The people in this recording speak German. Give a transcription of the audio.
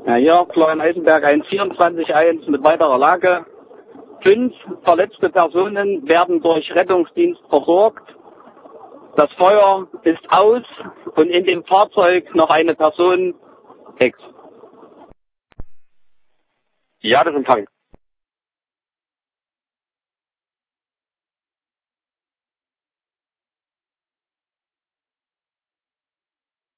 Ja, hier, Florian Eisenberg 124.1 mit weiterer Lage. 5 verletzte Personen werden durch Rettungsdienst versorgt. Das Feuer ist aus und in dem Fahrzeug noch eine Person. Ja, das ist Empfang.